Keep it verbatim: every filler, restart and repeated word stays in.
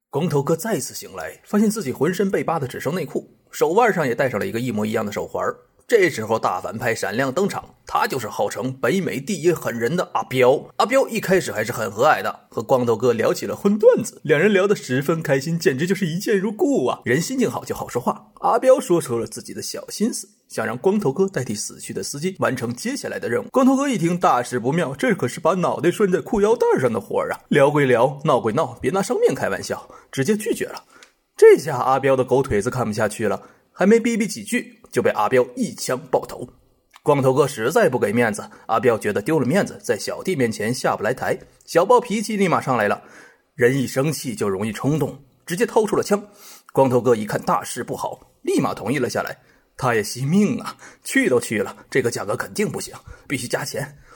光头哥再次醒来，发现自己浑身被扒的只剩内裤，手腕上也戴上了一个一模一样的手环。这时候大反派闪亮登场，他就是号称北美第一狠人的阿彪。阿彪一开始还是很和蔼的，和光头哥聊起了荤段子，两人聊得十分开心，简直就是一见如故啊！人心情好就好说话，阿彪说出了自己的小心思，想让光头哥代替死去的司机完成接下来的任务。光头哥一听大事不妙，这可是把脑袋拴在裤腰带上的活啊！聊归聊，闹归闹，别拿生命开玩笑，直接拒绝了。这下阿彪的狗腿子看不下去了，还没逼逼几句就被阿彪一枪爆头。光头哥实在不给面子，阿彪觉得丢了面子，在小弟面前下不来台，小暴脾气立马上来了。人一生气就容易冲动，直接掏出了枪。光头哥一看大事不好，立马同意了下来。他也惜命啊，去都去了，这个价格肯定不行，必须加钱。